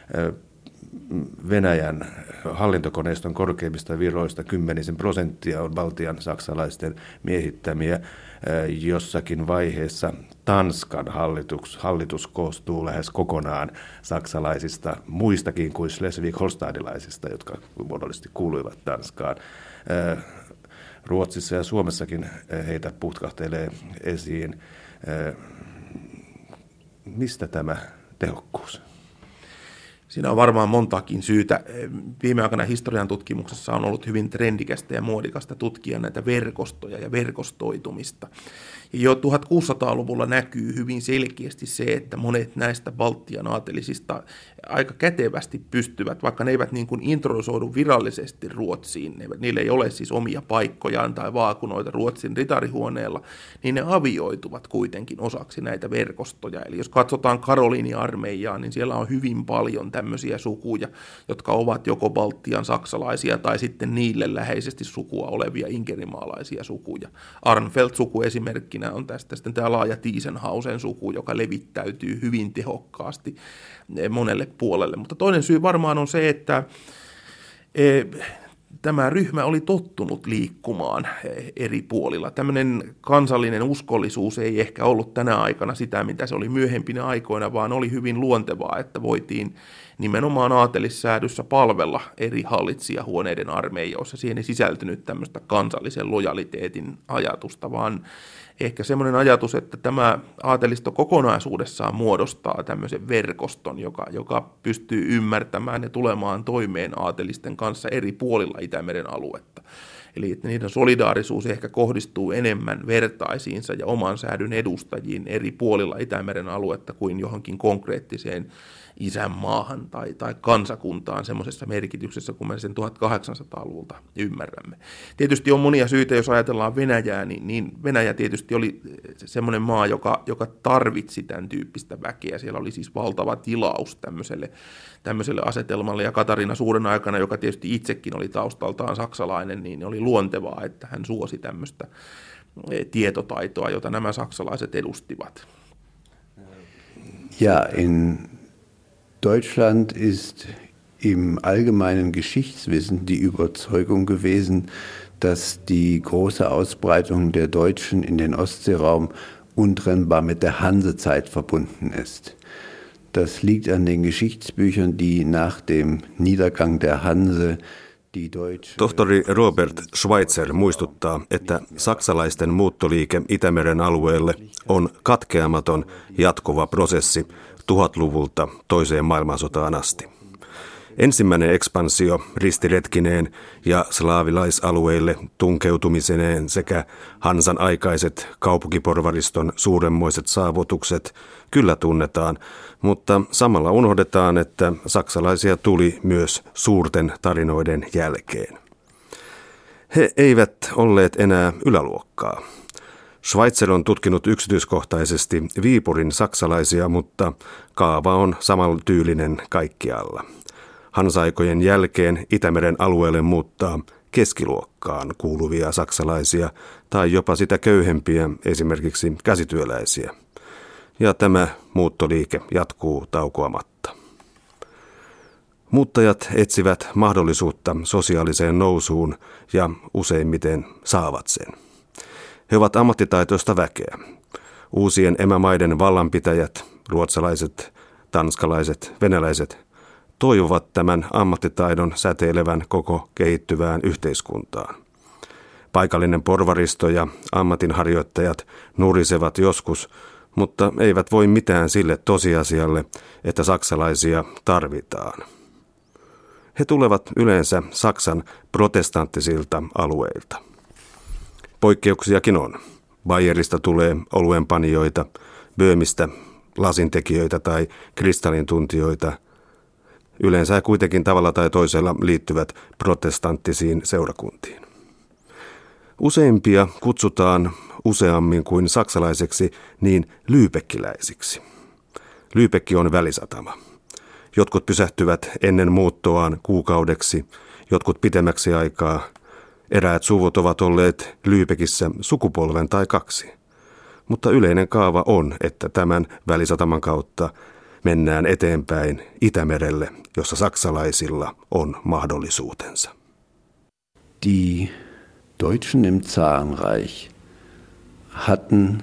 Venäjän hallintokoneiston korkeimmista viroista 10% on Baltian saksalaisten miehittämiä. Jossakin vaiheessa Tanskan hallitus koostuu lähes kokonaan saksalaisista, muistakin kuin schleswig-holsteinilaisista, jotka muodollisesti kuuluivat Tanskaan. Ruotsissa ja Suomessakin heitä putkahtelee esiin. Mistä tämä tehokkuus? Siinä on varmaan montaakin syytä. Viime aikoina historian tutkimuksessa on ollut hyvin trendikästä ja muodikasta tutkia näitä verkostoja ja verkostoitumista. Ja jo 1600-luvulla näkyy hyvin selkeästi se, että monet näistä Baltian aatelisista aika kätevästi pystyvät, vaikka ne eivät niin kuin introdusoidu virallisesti Ruotsiin, niillä ei ole siis omia paikkojaan tai vaakunoita Ruotsin ritarihuoneella, niin ne avioituvat kuitenkin osaksi näitä verkostoja. Eli jos katsotaan Karoliini-armeijaa, niin siellä on hyvin paljon tämmöisiä sukuja, jotka ovat joko Baltian saksalaisia tai sitten niille läheisesti sukua olevia inkerimaalaisia sukuja. Arnfelt-suku esimerkkinä on tästä sitten tämä laaja Tiesenhausen suku, joka levittäytyy hyvin tehokkaasti monelle puolelle. Mutta toinen syy varmaan on se, että tämä ryhmä oli tottunut liikkumaan eri puolilla. Tämmöinen kansallinen uskollisuus ei ehkä ollut tänä aikana sitä, mitä se oli myöhempinä aikoina, vaan oli hyvin luontevaa, että voitiin nimenomaan aatelissäädyssä palvella eri hallitsijahuoneiden armeijoissa. Siihen ei sisältynyt tämmöistä kansallisen lojaliteetin ajatusta, vaan ehkä semmoinen ajatus, että tämä aatelisto kokonaisuudessaan muodostaa tämmöisen verkoston, joka pystyy ymmärtämään ja tulemaan toimeen aatelisten kanssa eri puolilla Itämeren aluetta. Eli että niiden solidaarisuus ehkä kohdistuu enemmän vertaisiinsa ja oman säädyn edustajiin eri puolilla Itämeren aluetta kuin johonkin konkreettiseen isänmaahan tai kansakuntaan semmoisessa merkityksessä, kun me sen 1800-luvulta ymmärrämme. Tietysti on monia syitä, jos ajatellaan Venäjää, niin Venäjä tietysti oli semmoinen maa, joka tarvitsi tämän tyyppistä väkeä. Siellä oli siis valtava tilaus tämmöiselle asetelmalle, ja Katariina Suuren aikana, joka tietysti itsekin oli taustaltaan saksalainen, niin oli luontevaa, että hän suosi tämmöistä tietotaitoa, jota nämä saksalaiset edustivat. Ja Deutschland ist im allgemeinen Geschichtswissen die Überzeugung gewesen, dass die große Ausbreitung der Deutschen in den Ostseeraum untrennbar mit der Hansezeit verbunden ist. Das liegt an den Geschichtsbüchern, die nach dem Niedergang der Hanse die Deutsche... Tohtori Robert Schweitzer muistuttaa, että saksalaisten muuttoliike Itämeren alueelle on katkeamaton jatkuva prosessi 1000-luvulta toiseen maailmansotaan asti. Ensimmäinen ekspansio ristiretkineen ja slaavilaisalueille tunkeutumiseneen sekä Hansan aikaiset kaupunkiporvariston suuremmoiset saavutukset kyllä tunnetaan, mutta samalla unohdetaan, että saksalaisia tuli myös suurten tarinoiden jälkeen. He eivät olleet enää yläluokkaa. Schweitzer on tutkinut yksityiskohtaisesti Viipurin saksalaisia, mutta kaava on samantyylinen kaikkialla. Hansa-aikojen jälkeen Itämeren alueelle muuttaa keskiluokkaan kuuluvia saksalaisia tai jopa sitä köyhempiä, esimerkiksi käsityöläisiä. Ja tämä muuttoliike jatkuu taukoamatta. Muuttajat etsivät mahdollisuutta sosiaaliseen nousuun ja useimmiten saavat sen. He ovat ammattitaitoista väkeä. Uusien emämaiden vallanpitäjät, ruotsalaiset, tanskalaiset, venäläiset, toivovat tämän ammattitaidon säteilevän koko kehittyvään yhteiskuntaan. Paikallinen porvaristo ja ammatinharjoittajat nurisevat joskus, mutta eivät voi mitään sille tosiasialle, että saksalaisia tarvitaan. He tulevat yleensä Saksan protestanttisilta alueilta. Poikkeuksiakin on. Bayerista tulee oluenpanijoita, Böhmistä lasintekijöitä tai kristallintuntijoita. Yleensä kuitenkin tavalla tai toisella liittyvät protestanttisiin seurakuntiin. Useimpia kutsutaan useammin kuin saksalaiseksi niin lyypekkiläisiksi. Lyypekki on välisatama. Jotkut pysähtyvät ennen muuttoaan kuukaudeksi, jotkut pitemmäksi aikaa. Eräät suvut ovat olleet Lyypekissä sukupolven tai 2. Mutta yleinen kaava on, että tämän välisataman kautta mennään eteenpäin Itämerelle, jossa saksalaisilla on mahdollisuutensa. Die Deutschen im Zarenreich hatten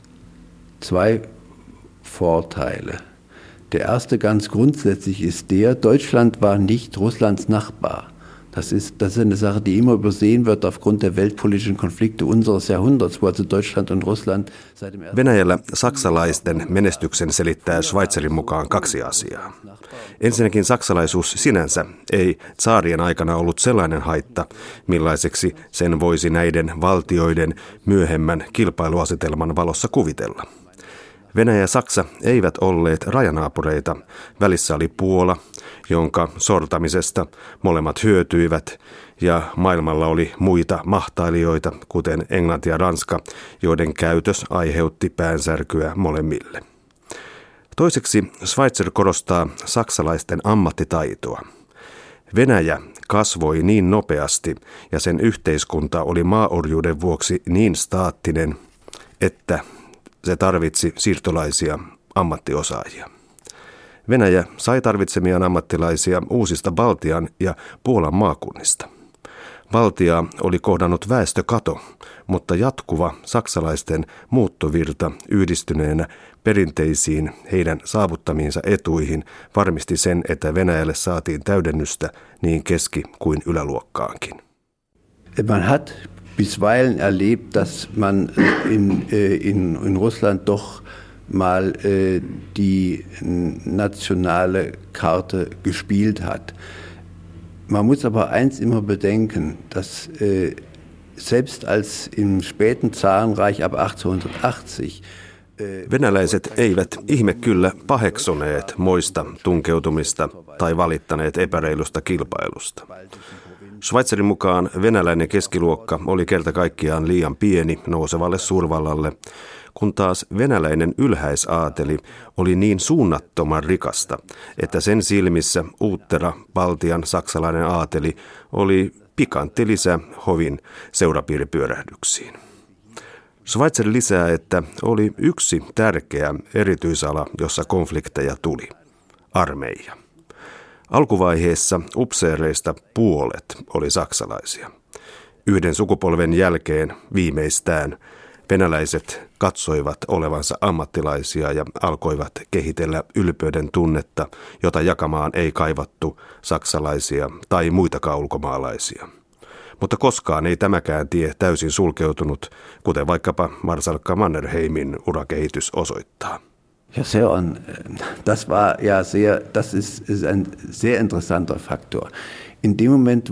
2 Vorteile. Der erste ganz grundsätzlich ist der, Deutschland war nicht Russlands Nachbar. Das ist eine Sache, die immer übersehen wird aufgrund der weltpolitischen Konflikte unseres Jahrhunderts, wo also Deutschland und Russland seit dem Venäjällä saksalaisten menestyksen selittää Schweitzerin mukaan 2 asiaa. Ensinnäkin saksalaisuus sinänsä ei tsaarien aikana ollut sellainen haitta, millaiseksi sen voisi näiden valtioiden myöhemmän kilpailuasetelman valossa kuvitella. Venäjä ja Saksa eivät olleet rajanaapureita. Välissä oli Puola, jonka sortamisesta molemmat hyötyivät, ja maailmalla oli muita mahtailijoita, kuten Englanti ja Ranska, joiden käytös aiheutti päänsärkyä molemmille. Toiseksi Schweitzer korostaa saksalaisten ammattitaitoa. Venäjä kasvoi niin nopeasti ja sen yhteiskunta oli maaorjuuden vuoksi niin staattinen, että se tarvitsi siirtolaisia ammattiosaajia. Venäjä sai tarvitsemiaan ammattilaisia uusista Baltian ja Puolan maakunnista. Baltiaa oli kohdannut väestökato, mutta jatkuva saksalaisten muuttovirta yhdistyneenä perinteisiin heidän saavuttamiinsa etuihin varmisti sen, että Venäjälle saatiin täydennystä niin keski- kuin yläluokkaankin. Man hat bisweilen erlebt, dass man in Russland doch mal die nationale Karte gespielt hat. Man muss aber eins immer bedenken, dass selbst als im späten Zarenreich ab 1880 venäläiset eivät ihme kyllä paheksuneet moista tunkeutumista tai valittaneet epäreilusta kilpailusta. Schweitzerin mukaan venäläinen keskiluokka oli kerta kaikkiaan liian pieni nousevalle suurvallalle, kun taas venäläinen ylhäisaateli oli niin suunnattoman rikasta, että sen silmissä uuttera Baltian saksalainen aateli oli pikantti lisä hovin seurapiiripyörähdyksiin. Schweitzer lisää, että oli yksi tärkeä erityisala, jossa konflikteja tuli: armeija. Alkuvaiheessa upseereista puolet oli saksalaisia. Yhden sukupolven jälkeen viimeistään venäläiset katsoivat olevansa ammattilaisia ja alkoivat kehitellä ylpeyden tunnetta, jota jakamaan ei kaivattu saksalaisia tai muitakaan ulkomaalaisia. Mutta koskaan ei tämäkään tie täysin sulkeutunut, kuten vaikkapa marsalkka Mannerheimin urakehitys osoittaa. Ja das ist ein sehr interessanter Faktor. In dem Moment,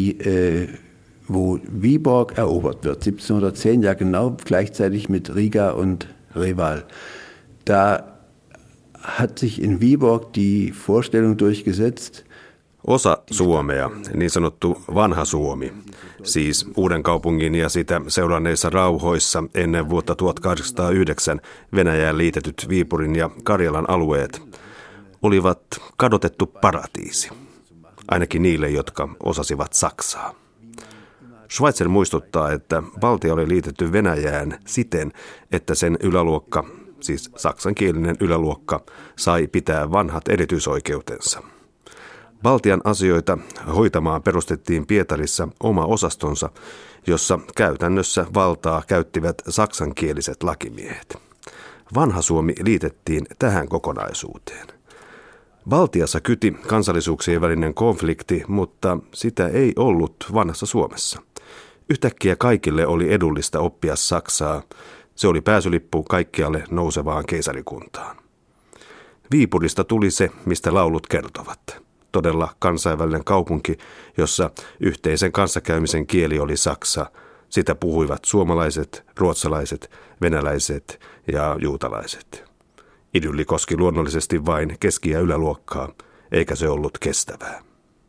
wo Vyborg erobert wird, 1710, ja genau gleichzeitig mit Riga und Reval, da hat sich in Vyborg die Vorstellung durchgesetzt. Osa Suomea, niin sanottu vanha Suomi, siis Uudenkaupungin ja sitä seuranneissa rauhoissa ennen vuotta 1809 Venäjään liitetyt Viipurin ja Karjalan alueet, olivat kadotettu paratiisi, ainakin niille, jotka osasivat saksaa. Schweitzer muistuttaa, että valtio oli liitetty Venäjään siten, että sen yläluokka, siis saksankielinen yläluokka, sai pitää vanhat erityisoikeutensa. Baltian asioita hoitamaan perustettiin Pietarissa oma osastonsa, jossa käytännössä valtaa käyttivät saksankieliset lakimiehet. Vanha Suomi liitettiin tähän kokonaisuuteen. Baltiassa kyti kansallisuuksien välinen konflikti, mutta sitä ei ollut vanhassa Suomessa. Yhtäkkiä kaikille oli edullista oppia saksaa. Se oli pääsylippu kaikkialle nousevaan keisarikuntaan. Viipurista tuli se, mistä laulut kertovat. Todella kansainvälinen kaupunki, jossa yhteisen kanssakäymisen kieli oli saksa. Sitä puhuivat suomalaiset, ruotsalaiset, venäläiset ja juutalaiset. Idylli koski luonnollisesti vain keski- ja yläluokkaa, eikä se ollut kestävää.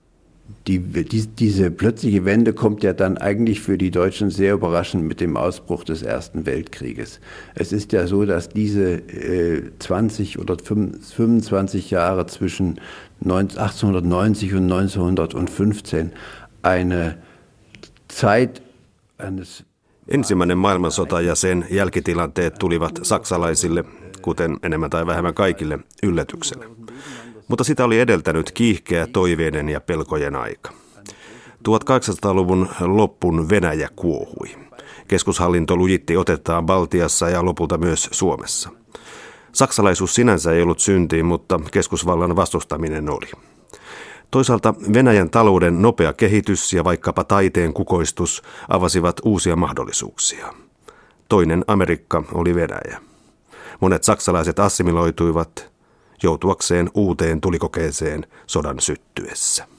Diese plötzliche Wende kommt ja dann eigentlich für die Deutschen sehr überraschend mit dem Ausbruch des Ersten Weltkrieges. Es ist ja so, dass diese 20 oder 25 Jahre zwischen 1890 und 1915 eine Zeit eines... Ensimmäinen maailmansota ja sen jälkitilanteet tulivat saksalaisille, kuten enemmän tai vähemmän kaikille, yllätyksenä. Mutta sitä oli edeltänyt kiihkeä toiveiden ja pelkojen aika. 1800-luvun loppun Venäjä kuohui. Keskushallinto lujitti otettaan Baltiassa ja lopulta myös Suomessa. Saksalaisuus sinänsä ei ollut syntiin, mutta keskusvallan vastustaminen oli. Toisaalta Venäjän talouden nopea kehitys ja vaikkapa taiteen kukoistus avasivat uusia mahdollisuuksia. Toinen Amerikka oli Venäjä. Monet saksalaiset assimiloituivat joutuakseen uuteen tulikokeeseen sodan syttyessä.